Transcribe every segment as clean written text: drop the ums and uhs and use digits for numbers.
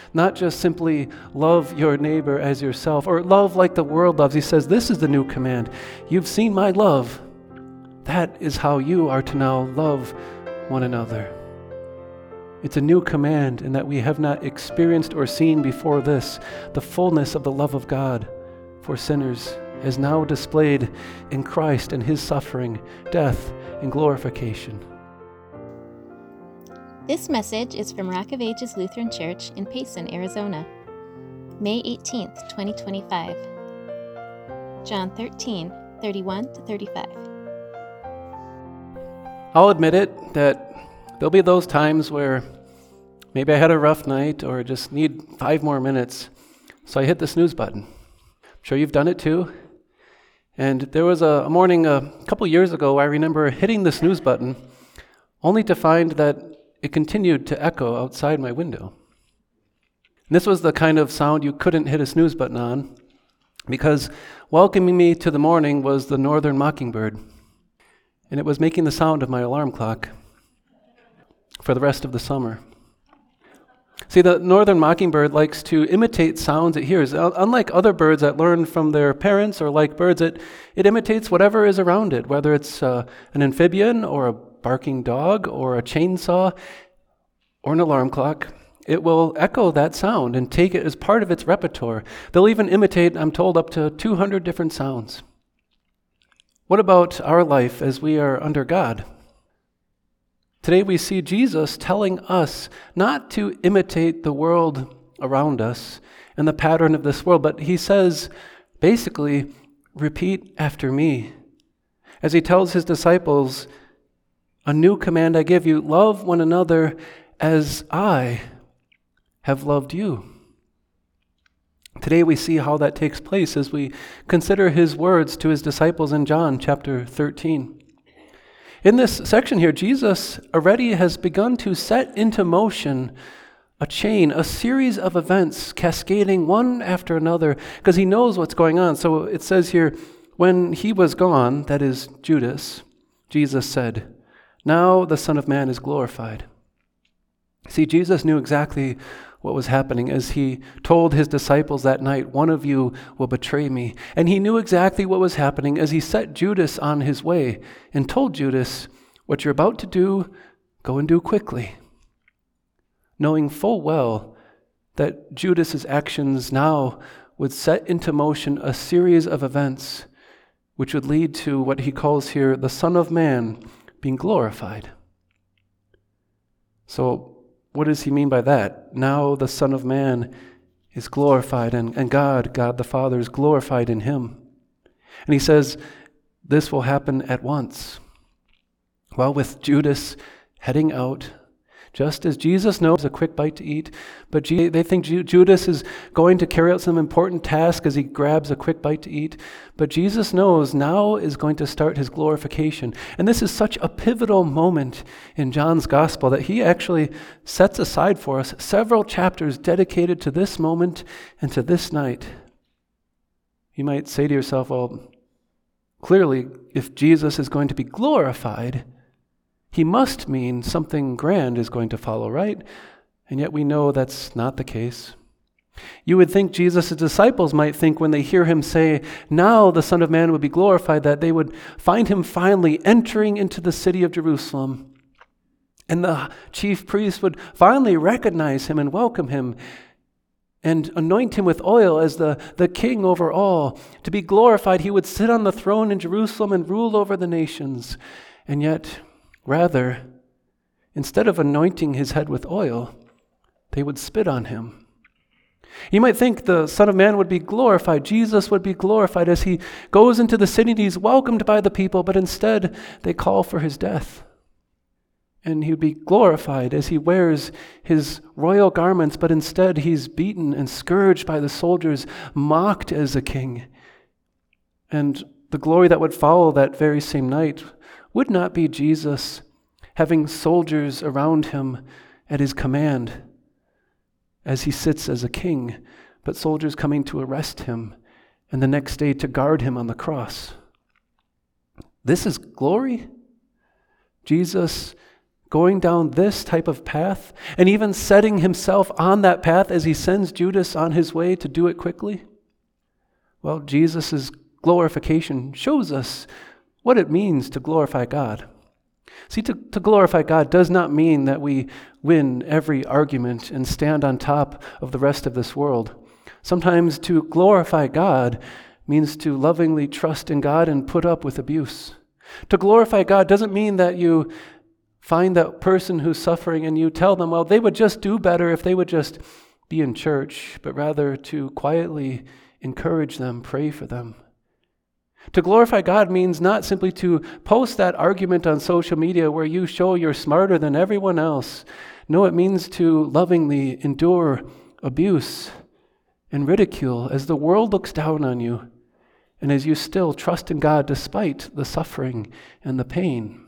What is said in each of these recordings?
not just simply love your neighbor as yourself or love like the world loves. He says, this is the new command. You've seen my love. That is how you are to now love one another. It's a new command in that we have not experienced or seen before this. The fullness of the love of God for sinners is now displayed in Christ and his suffering, death, and glorification. This message is from Rock of Ages Lutheran Church in Payson, Arizona. May 18th, 2025. John 13, 31-35. I'll admit it that there'll be those times where maybe I had a rough night or just need 5 more minutes, so I hit the snooze button. I'm sure you've done it too. And there was a morning a couple years ago I remember hitting the snooze button only to find that it continued to echo outside my window. And this was the kind of sound you couldn't hit a snooze button on, because welcoming me to the morning was the northern mockingbird, and it was making the sound of my alarm clock for the rest of the summer. See, the northern mockingbird likes to imitate sounds it hears. Unlike other birds that learn from their parents or like birds, it imitates whatever is around it, whether it's an amphibian or a barking dog or a chainsaw or an alarm clock. It will echo that sound and take it as part of its repertoire. They'll even imitate, I'm told, up to 200 different sounds. What about our life as we are under God? Today we see Jesus telling us not to imitate the world around us and the pattern of this world, but he says, basically, repeat after me. As he tells his disciples, a new command I give you, love one another as I have loved you. Today we see how that takes place as we consider his words to his disciples in John chapter 13. In this section here, Jesus already has begun to set into motion a chain, a series of events cascading one after another, because he knows what's going on. So it says here, when he was gone, that is Judas, Jesus said, now the Son of Man is glorified. See, Jesus knew exactly what was happening as he told his disciples that night, one of you will betray me. And he knew exactly what was happening as he set Judas on his way and told Judas, what you're about to do, go and do quickly. Knowing full well that Judas's actions now would set into motion a series of events which would lead to what he calls here the Son of Man being glorified. So, what does he mean by that? Now the Son of Man is glorified, and God the Father is glorified in him. And he says, this will happen at once. Well, with Judas heading out, just as Jesus knows a quick bite to eat, but they think Judas is going to carry out some important task as he grabs a quick bite to eat. But Jesus knows now is going to start his glorification. And this is such a pivotal moment in John's gospel that he actually sets aside for us several chapters dedicated to this moment and to this night. You might say to yourself, well, clearly, if Jesus is going to be glorified, he must mean something grand is going to follow, right? And yet we know that's not the case. You would think Jesus' disciples might think when they hear him say, now the Son of Man would be glorified, that they would find him finally entering into the city of Jerusalem. And the chief priest would finally recognize him and welcome him and anoint him with oil as the king over all. To be glorified, he would sit on the throne in Jerusalem and rule over the nations. And yet, rather, instead of anointing his head with oil, they would spit on him. You might think the Son of Man would be glorified. Jesus would be glorified as he goes into the city and he's welcomed by the people, but instead they call for his death. And he would be glorified as he wears his royal garments, but instead he's beaten and scourged by the soldiers, mocked as a king. And the glory that would follow that very same night would not be Jesus having soldiers around him at his command as he sits as a king, but soldiers coming to arrest him and the next day to guard him on the cross. This is glory? Jesus going down this type of path, and even setting himself on that path as he sends Judas on his way to do it quickly? Well, Jesus' glorification shows us what it means to glorify God. See, to glorify God does not mean that we win every argument and stand on top of the rest of this world. Sometimes to glorify God means to lovingly trust in God and put up with abuse. To glorify God doesn't mean that you find that person who's suffering and you tell them, well, they would just do better if they would just be in church, but rather to quietly encourage them, pray for them. To glorify God means not simply to post that argument on social media where you show you're smarter than everyone else. No, it means to lovingly endure abuse and ridicule as the world looks down on you and as you still trust in God despite the suffering and the pain.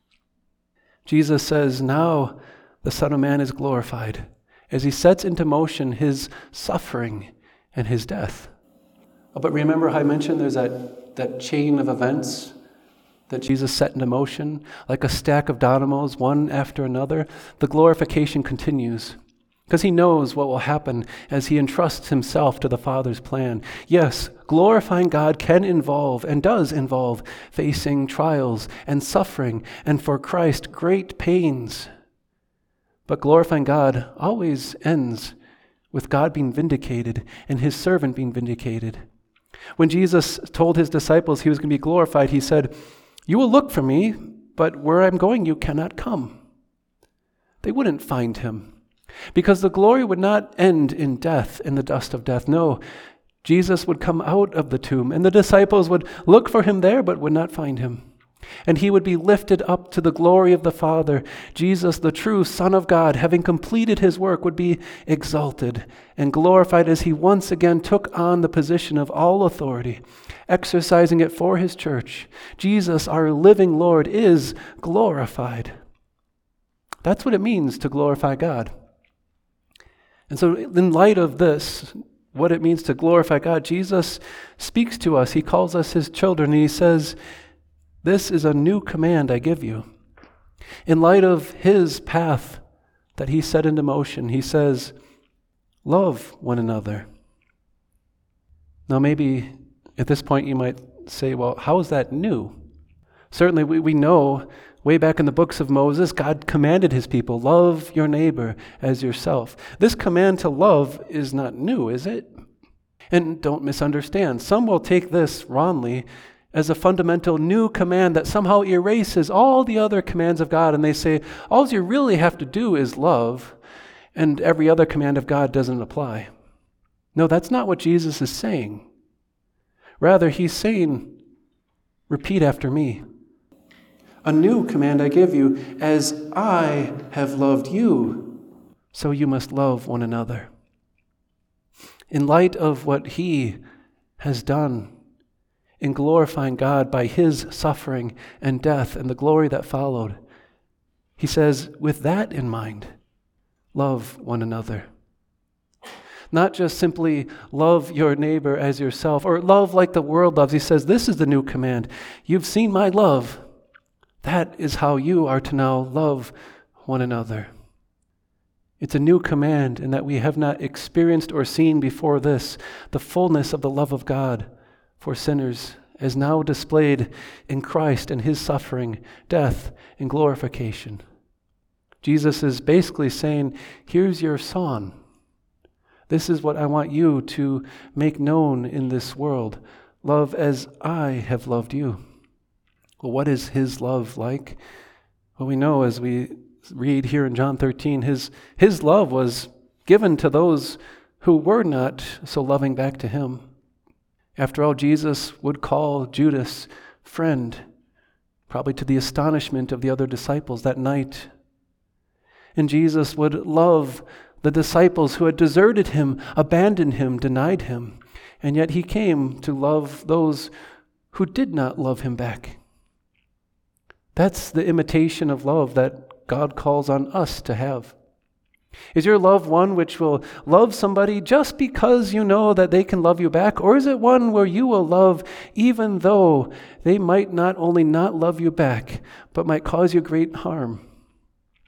Jesus says, now the Son of Man is glorified as he sets into motion his suffering and his death. But remember how I mentioned there's that chain of events that Jesus set into motion, like a stack of dominoes, one after another. The glorification continues because he knows what will happen as he entrusts himself to the Father's plan. Yes, glorifying God can involve and does involve facing trials and suffering and for Christ great pains. But glorifying God always ends with God being vindicated and his servant being vindicated. When Jesus told his disciples he was going to be glorified, he said, "You will look for me, but where I'm going you cannot come." They wouldn't find him because the glory would not end in death, in the dust of death. No, Jesus would come out of the tomb, and the disciples would look for him there, but would not find him. And he would be lifted up to the glory of the Father. Jesus, the true Son of God, having completed his work, would be exalted and glorified as he once again took on the position of all authority, exercising it for his church. Jesus, our living Lord, is glorified. That's what it means to glorify God. And so in light of this, what it means to glorify God, Jesus speaks to us. He calls us his children, and he says, "This is a new command I give you." In light of his path that he set into motion, he says, love one another. Now maybe at this point you might say, well, how is that new? Certainly we know way back in the books of Moses, God commanded his people, love your neighbor as yourself. This command to love is not new, is it? And don't misunderstand. Some will take this wrongly as a fundamental new command that somehow erases all the other commands of God, and they say, all you really have to do is love, and every other command of God doesn't apply. No, that's not what Jesus is saying. Rather, he's saying, repeat after me. A new command I give you, as I have loved you, so you must love one another. In light of what he has done, in glorifying God by his suffering and death and the glory that followed, he says, with that in mind, love one another. Not just simply love your neighbor as yourself or love like the world loves. He says, this is the new command. You've seen my love. That is how you are to now love one another. It's a new command in that we have not experienced or seen before this the fullness of the love of God for sinners as now displayed in Christ and his suffering, death, and glorification. Jesus is basically saying, here's your song. This is what I want you to make known in this world. Love as I have loved you. Well, what is his love like? Well, we know as we read here in John 13, his love was given to those who were not so loving back to him. After all, Jesus would call Judas friend, probably to the astonishment of the other disciples that night. And Jesus would love the disciples who had deserted him, abandoned him, denied him. And yet he came to love those who did not love him back. That's the imitation of love that God calls on us to have. Is your love one which will love somebody just because you know that they can love you back? Or is it one where you will love even though they might not only not love you back, but might cause you great harm?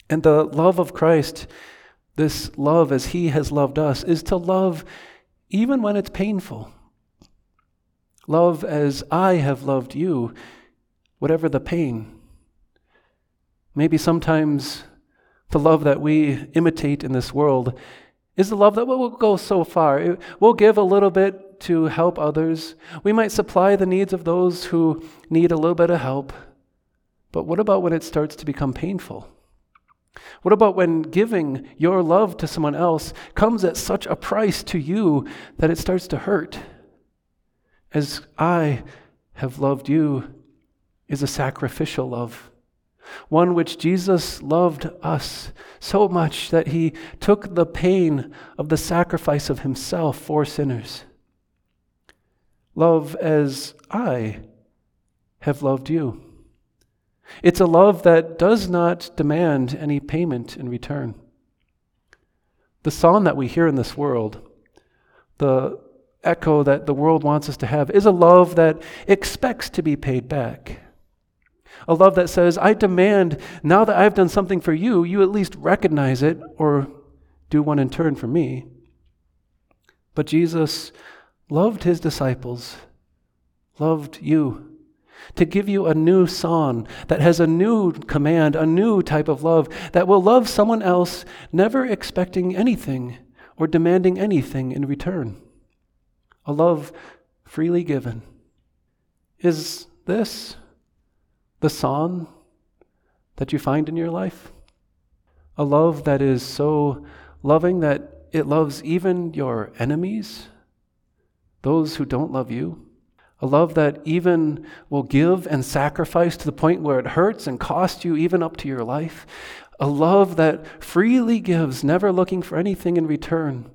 And the love of Christ, this love as he has loved us, is to love even when it's painful. Love as I have loved you, whatever the pain. Maybe sometimes the love that we imitate in this world is the love that will go so far. We'll give a little bit to help others. We might supply the needs of those who need a little bit of help. But what about when it starts to become painful? What about when giving your love to someone else comes at such a price to you that it starts to hurt? As I have loved you is a sacrificial love, one which Jesus loved us so much that he took the pain of the sacrifice of himself for sinners. Love as I have loved you. It's a love that does not demand any payment in return. The song that we hear in this world, the echo that the world wants us to have, is a love that expects to be paid back. A love that says, I demand, now that I've done something for you, you at least recognize it or do one in turn for me. But Jesus loved his disciples, loved you, to give you a new song that has a new command, a new type of love that will love someone else, never expecting anything or demanding anything in return. A love freely given. Is this the song that you find in your life? A love that is so loving that it loves even your enemies, those who don't love you. A love that even will give and sacrifice to the point where it hurts and costs you even up to your life. A love that freely gives, never looking for anything in return.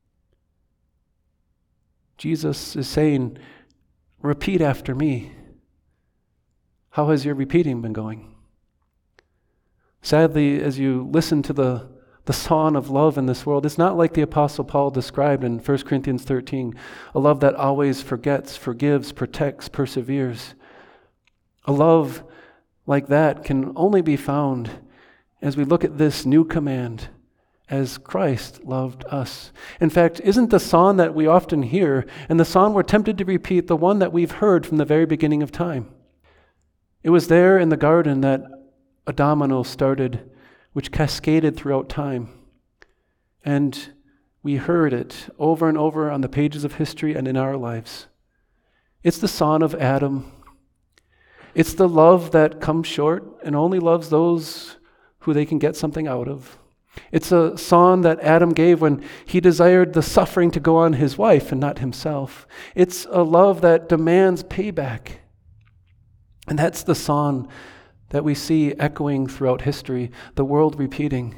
Jesus is saying, repeat after me. How has your repeating been going? Sadly, as you listen to the song of love in this world, it's not like the Apostle Paul described in 1 Corinthians 13, a love that always forgets, forgives, protects, perseveres. A love like that can only be found as we look at this new command, as Christ loved us. In fact, isn't the song that we often hear and the song we're tempted to repeat the one that we've heard from the very beginning of time? It was there in the garden that a domino started, which cascaded throughout time. And we heard it over and over on the pages of history and in our lives. It's the song of Adam. It's the love that comes short and only loves those who they can get something out of. It's a song that Adam gave when he desired the suffering to go on his wife and not himself. It's a love that demands payback. And that's the song that we see echoing throughout history, the world repeating.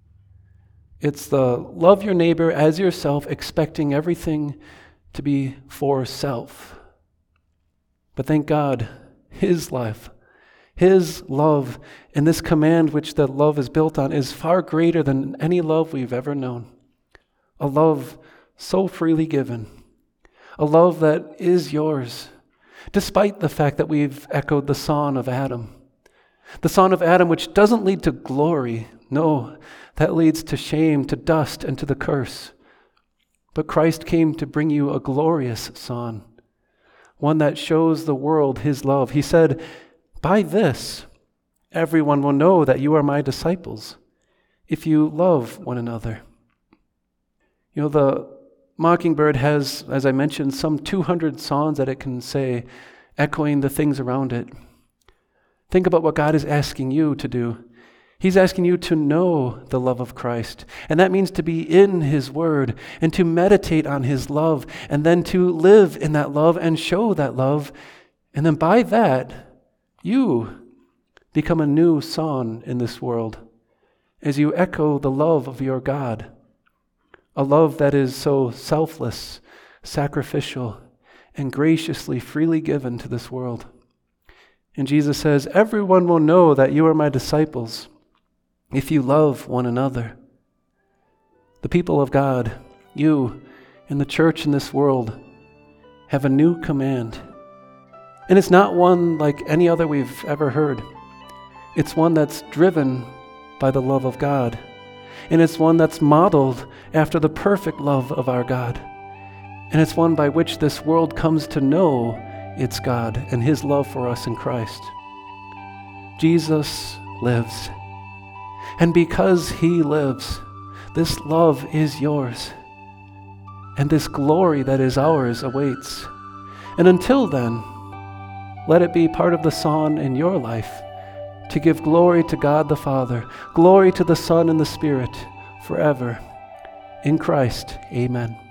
It's the love your neighbor as yourself, expecting everything to be for self. But thank God, his life, his love, and this command which that love is built on is far greater than any love we've ever known. A love so freely given. A love that is yours, despite the fact that we've echoed the song of Adam. The song of Adam, which doesn't lead to glory. No, that leads to shame, to dust, and to the curse. But Christ came to bring you a glorious song, one that shows the world his love. He said, by this, everyone will know that you are my disciples, if you love one another. You know, the mockingbird has, as I mentioned, some 200 songs that it can say, echoing the things around it. Think about what God is asking you to do. He's asking you to know the love of Christ. And that means to be in his word and to meditate on his love and then to live in that love and show that love. And then by that, you become a new song in this world as you echo the love of your God. A love that is so selfless, sacrificial, and graciously freely given to this world. And Jesus says, everyone will know that you are my disciples if you love one another. The people of God, you and the church in this world, have a new command. And it's not one like any other we've ever heard. It's one that's driven by the love of God. And it's one that's modeled after the perfect love of our God. And it's one by which this world comes to know its God and his love for us in Christ. Jesus lives. And because he lives, this love is yours. And this glory that is ours awaits. And until then, let it be part of the song in your life to give glory to God the Father, glory to the Son and the Spirit, forever. In Christ, amen.